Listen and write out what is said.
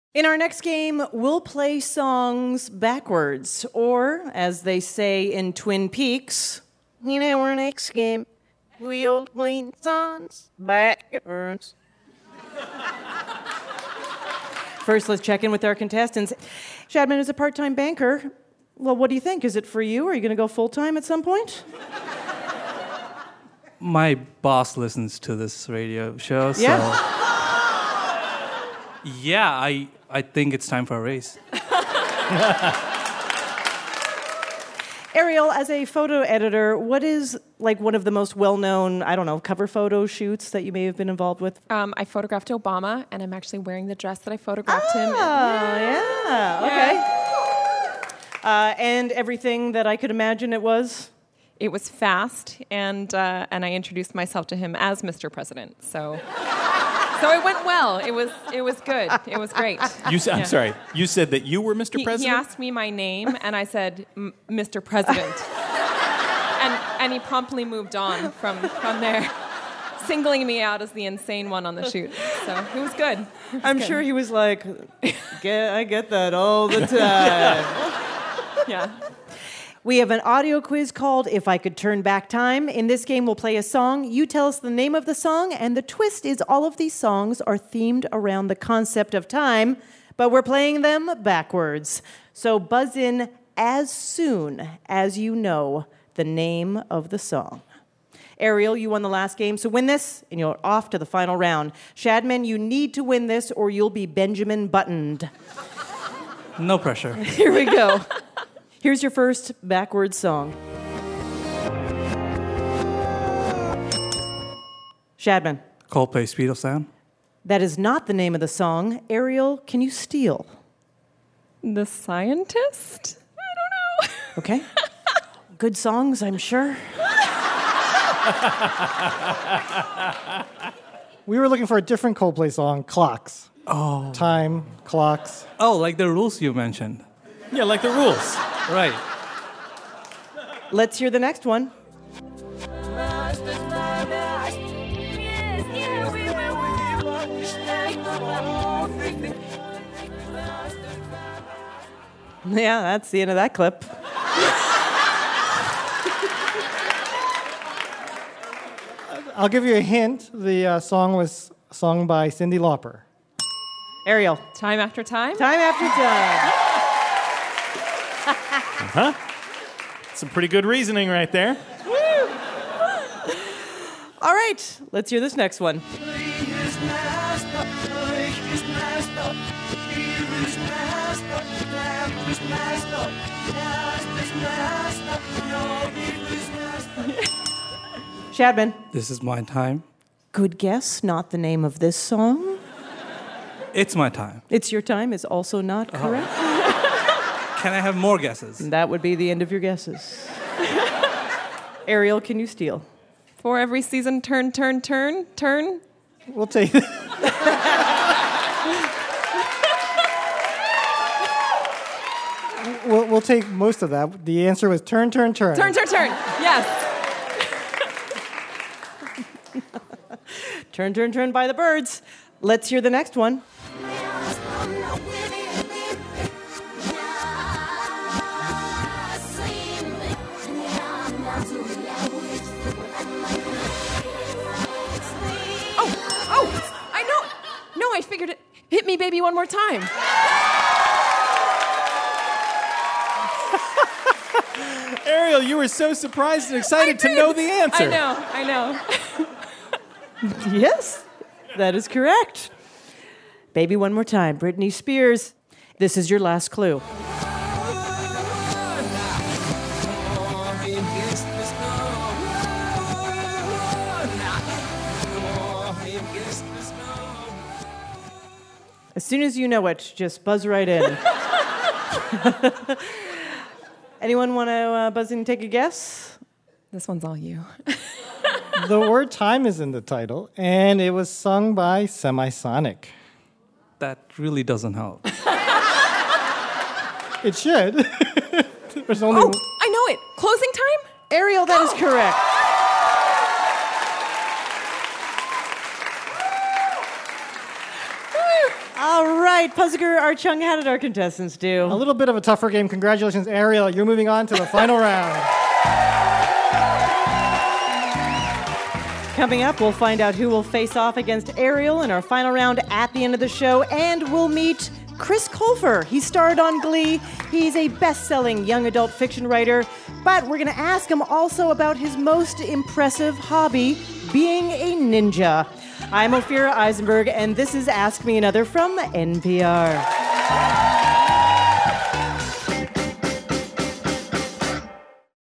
In our next game, we'll play songs backwards, or, as they say in Twin Peaks, in our next game, we'll play songs backwards. First, let's check in with our contestants. Shadman is a part-time banker. Well, what do you think? Is it for you? Are you going to go full-time at some point? My boss listens to this radio show, so... Yeah, I think it's time for a raise. Ariel, as a photo editor, what is like one of the most well-known, cover photo shoots that you may have been involved with? I photographed Obama, and I'm actually wearing the dress that I photographed him in. Okay. And everything that I could imagine it was? It was fast, and I introduced myself to him as Mr. President, so it went well. It was good. It was great. I'm sorry. You said that you were Mr. President? He asked me my name, and I said, Mr. President. and he promptly moved on from there, singling me out as the insane one on the shoot. So it was good. I'm sure he was like, I get that all the time. Yeah. We have an audio quiz called If I Could Turn Back Time. In this game, we'll play a song. You tell us the name of the song, and the twist is all of these songs are themed around the concept of time, but we're playing them backwards. So buzz in as soon as you know the name of the song. Ariel, you won the last game, so win this, and you're off to the final round. Shadman, you need to win this, or you'll be Benjamin Buttoned. No pressure. Here we go. Here's your first backwards song. Shadman. Coldplay, Speed of Sound. That is not the name of the song. Ariel, can you steal? The Scientist? I don't know. Okay. Good songs, I'm sure. We were looking for a different Coldplay song, Clocks. Oh. Time, clocks. Oh, like the rules you mentioned. Yeah, like the rules. Right. Let's hear the next one. Yeah, that's the end of that clip. I'll give you a hint. The song was sung by Cyndi Lauper. Ariel. Time after time? Time after time. Huh? Some pretty good reasoning right there. All right, let's hear this next one. Shadman. This is my time. Good guess, not the name of this song. It's my time. It's your time is also not correct. Can I have more guesses? That would be the end of your guesses. Ariel, can you steal? For every season, turn. We'll take we'll take most of that. The answer was turn. Turn. Yes. Turn by the Birds. Let's hear the next one. I know. No, I figured it. Hit me, baby, one more time. Ariel, you were so surprised and excited to know the answer. I know. Yes, that is correct. Baby, one more time. Britney Spears. This is your last clue. As soon as you know it, just buzz right in. Anyone want to buzz in and take a guess? This one's all you. The word time is in the title, and it was sung by Semisonic. That really doesn't help. It should. There's only... Oh, I know it. Closing time? Ariel, that is correct. All right. right, Puzziker, our Chung, how did our contestants do? A little bit of a tougher game. Congratulations, Ariel. You're moving on to the final round. Coming up, we'll find out who will face off against Ariel in our final round at the end of the show, and we'll meet Chris Colfer. He starred on Glee. He's a best-selling young adult fiction writer, but we're going to ask him also about his most impressive hobby, being a ninja. I'm Ophira Eisenberg, and this is Ask Me Another from NPR.